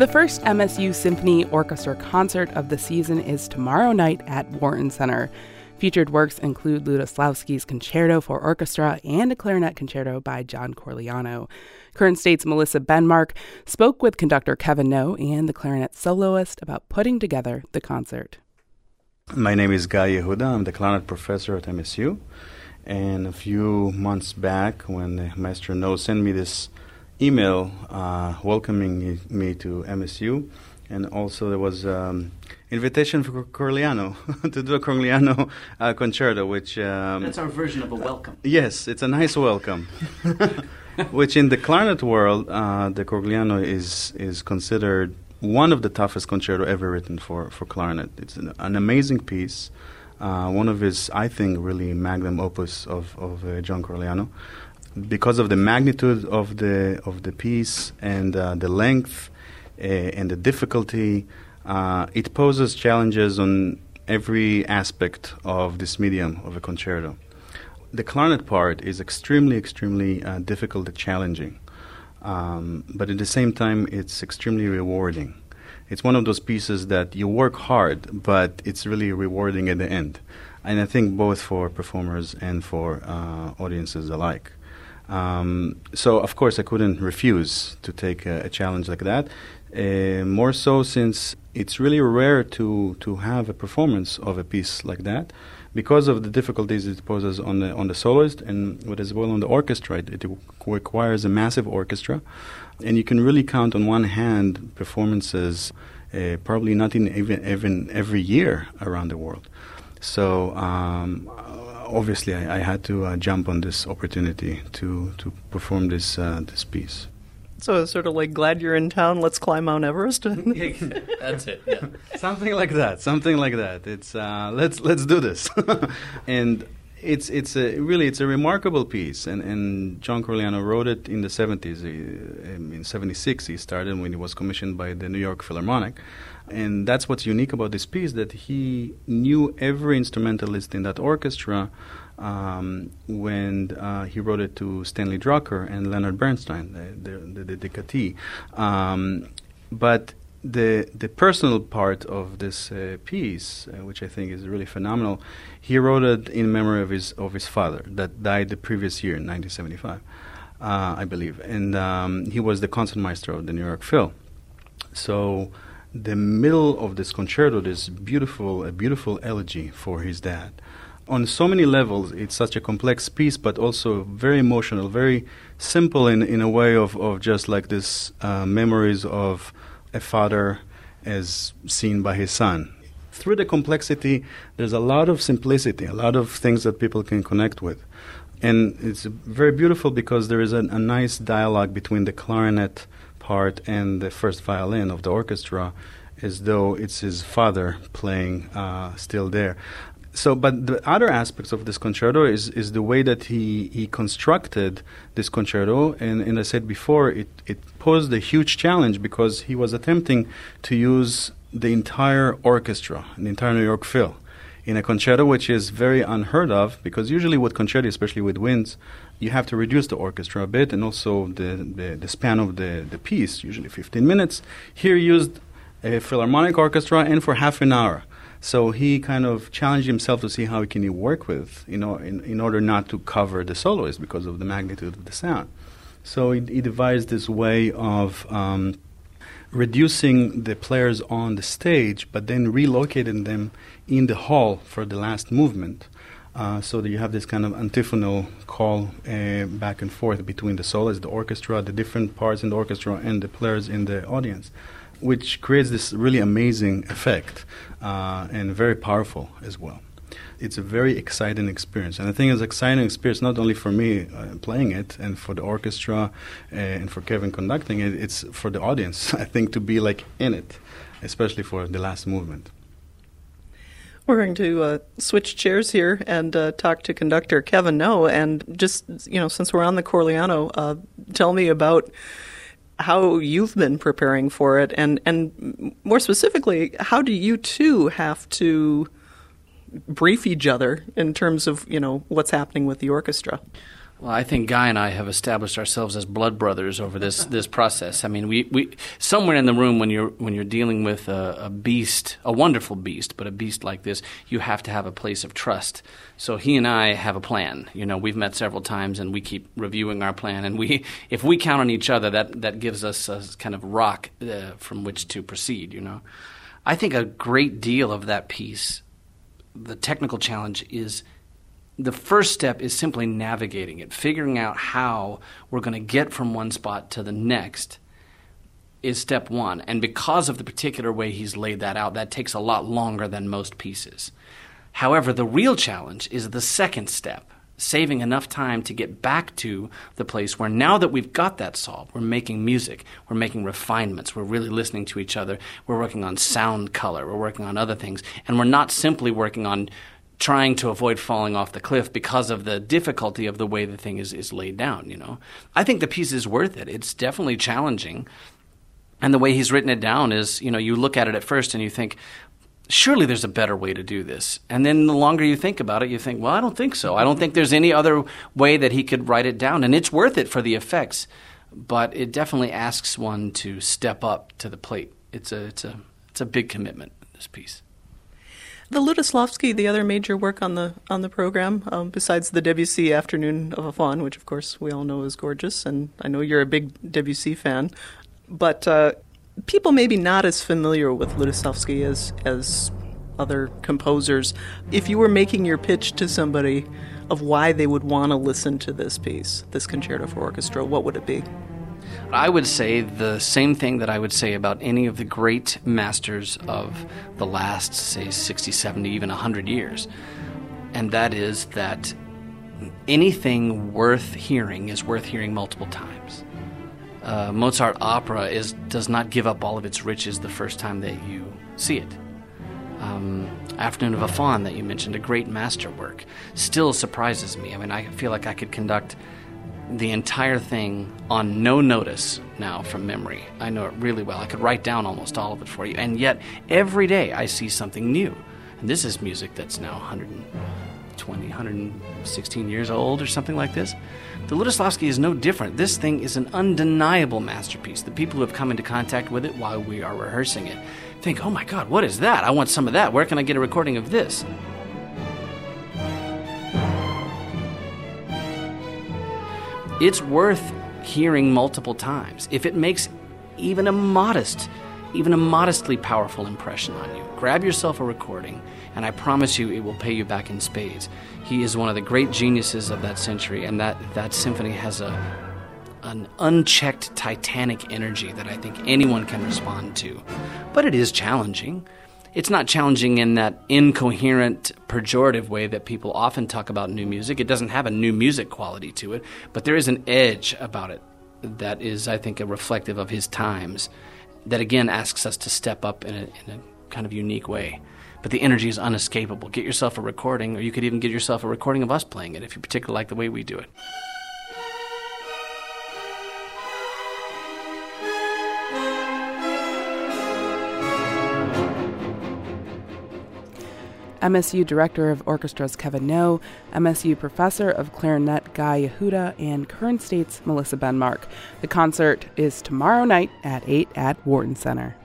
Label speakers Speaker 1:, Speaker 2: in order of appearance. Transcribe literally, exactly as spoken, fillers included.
Speaker 1: The first M S U Symphony Orchestra concert of the season is tomorrow night at Wharton Center. Featured works include Lutoslawski's Concerto for Orchestra and a clarinet concerto by John Corigliano. Kern State's Melissa Benmark spoke with conductor Kevin No and the clarinet soloist about putting together the concert.
Speaker 2: My name is Guy Yehuda. I'm the clarinet professor at M S U. And a few months back, when the Maestro No sent me this email uh, welcoming me to M S U, and also there was um, invitation for Corigliano to do a Corigliano uh, concerto, which... Um,
Speaker 3: That's our version of a welcome.
Speaker 2: Yes, it's a nice welcome. Which in the clarinet world, uh, the Corigliano is is considered one of the toughest concerto ever written for, for clarinet. It's an, an amazing piece, uh, one of his, I think, really magnum opus of, of uh, John Corigliano. Because of the magnitude of the of the piece and uh, the length uh, and the difficulty, uh, it poses challenges on every aspect of this medium of a concerto. The clarinet part is extremely, extremely uh, difficult and challenging, um, but at the same time, it's extremely rewarding. It's one of those pieces that you work hard, but it's really rewarding at the end, and I think both for performers and for uh, audiences alike. Um, so, of course, I couldn't refuse to take a, a challenge like that, uh, more so since it's really rare to, to have a performance of a piece like that because of the difficulties it poses on the on the soloist and what as well on the orchestra. It, it requires a massive orchestra, and you can really count on one hand performances, uh, probably not in even, even every year around the world. So, um, obviously, I, I had to uh, jump on this opportunity to, to perform this uh, this piece.
Speaker 4: So it's sort of like, glad you're in town, let's climb Mount Everest?
Speaker 3: That's it, yeah.
Speaker 2: Something like that, something like that. It's, uh, let's let's do this. And it's it's a, really, it's a remarkable piece. And, and John Corigliano wrote it in the seventies. He, in seventy-six, he started when he was commissioned by the New York Philharmonic. And that's what's unique about this piece, that he knew every instrumentalist in that orchestra um, when uh, he wrote it to Stanley Drucker and Leonard Bernstein, the, the, the dedicatee. Um, but the the personal part of this uh, piece, uh, which I think is really phenomenal, he wrote it in memory of his of his father that died the previous year in nineteen seventy-five, uh, I believe. And um, he was the concertmaster of the New York Phil. So the middle of this concerto, this beautiful, a beautiful elegy for his dad. On so many levels, it's such a complex piece, but also very emotional, very simple in, in a way of, of just like this uh, memories of a father as seen by his son. Through the complexity, there's a lot of simplicity, a lot of things that people can connect with. And it's very beautiful because there is a, a nice dialogue between the clarinet part and the first violin of the orchestra, as though it's his father playing uh, still there. So, but the other aspects of this concerto is, is the way that he, he constructed this concerto, and, and I said before, it, it posed a huge challenge because he was attempting to use the entire orchestra, the entire New York Phil, in a concerto, which is very unheard of, because usually with concerti, especially with winds, you have to reduce the orchestra a bit, and also the, the, the span of the, the piece, usually fifteen minutes. Here he used a philharmonic orchestra, and for half an hour. So he kind of challenged himself to see how he can work with, you know, in, in order not to cover the soloist because of the magnitude of the sound. So he, he devised this way of um, reducing the players on the stage, but then relocating them in the hall for the last movement, uh, so that you have this kind of antiphonal call uh, back and forth between the soloist, the orchestra, the different parts in the orchestra, and the players in the audience, which creates this really amazing effect uh, and very powerful as well. It's a very exciting experience. And I think it's an exciting experience not only for me uh, playing it and for the orchestra uh, and for Kevin conducting it, it's for the audience, I think, to be like in it, especially for the last movement.
Speaker 4: We're going to uh, switch chairs here and uh, talk to conductor Kevin No. And just, you know, since we're on the Corigliano, uh, tell me about how you've been preparing for it, and, and more specifically, how do you two have to brief each other in terms of, you know, what's happening with the orchestra?
Speaker 3: Well, I think Guy and I have established ourselves as blood brothers over this, this process. I mean, we, we somewhere in the room when you're when you're dealing with a, a beast, a wonderful beast, but a beast like this, you have to have a place of trust. So he and I have a plan. You know, we've met several times, and we keep reviewing our plan. And we, if we count on each other, that that gives us a kind of rock uh, from which to proceed. You know, I think a great deal of that piece, the technical challenge is. The first step is simply navigating it, figuring out how we're going to get from one spot to the next is step one. And because of the particular way he's laid that out, that takes a lot longer than most pieces. However, the real challenge is the second step, saving enough time to get back to the place where now that we've got that solved, we're making music, we're making refinements, we're really listening to each other, we're working on sound color, we're working on other things, and we're not simply working on trying to avoid falling off the cliff because of the difficulty of the way the thing is, is laid down, you know. I think the piece is worth it. It's definitely challenging. And the way he's written it down is, you know, you look at it at first and you think, surely there's a better way to do this. And then the longer you think about it, you think, well, I don't think so. I don't think there's any other way that he could write it down. And it's worth it for the effects. But it definitely asks one to step up to the plate. It's a, it's a, it's a big commitment, this piece.
Speaker 4: The Lutoslawski, the other major work on the on the program, um, besides the Debussy Afternoon of a Faun, which of course we all know is gorgeous, and I know you're a big Debussy fan, but uh, people maybe not as familiar with Lutoslawski as as other composers. If you were making your pitch to somebody of why they would want to listen to this piece, this concerto for orchestra, what would it be?
Speaker 3: I would say the same thing that I would say about any of the great masters of the last, say, sixty, seventy, even one hundred years. And that is that anything worth hearing is worth hearing multiple times. Uh, Mozart opera is does not give up all of its riches the first time that you see it. Um, Afternoon of a Faun that you mentioned, a great masterwork, still surprises me. I mean, I feel like I could conduct the entire thing on no notice now from memory. I know it really well. I could write down almost all of it for you. And yet, every day I see something new. And this is music that's now one hundred twenty, one hundred sixteen years old or something like this. The Lutoslawski is no different. This thing is an undeniable masterpiece. The people who have come into contact with it while we are rehearsing it think, oh my God, what is that? I want some of that. Where can I get a recording of this? It's worth hearing multiple times. If it makes even a modest, even a modestly powerful impression on you, grab yourself a recording, and I promise you it will pay you back in spades. He is one of the great geniuses of that century, and that, that symphony has a an unchecked titanic energy that I think anyone can respond to. But it is challenging. It's not challenging in that incoherent, pejorative way that people often talk about new music. It doesn't have a new music quality to it, but there is an edge about it that is, I think, a reflective of his times that, again, asks us to step up in a, in a kind of unique way. But the energy is unescapable. Get yourself a recording, or you could even get yourself a recording of us playing it if you particularly like the way we do it.
Speaker 1: M S U Director of Orchestras Kevin No, M S U Professor of Clarinet Guy Yehuda, and Kern State's Melissa Benmark. The concert is tomorrow night at eight at Wharton Center.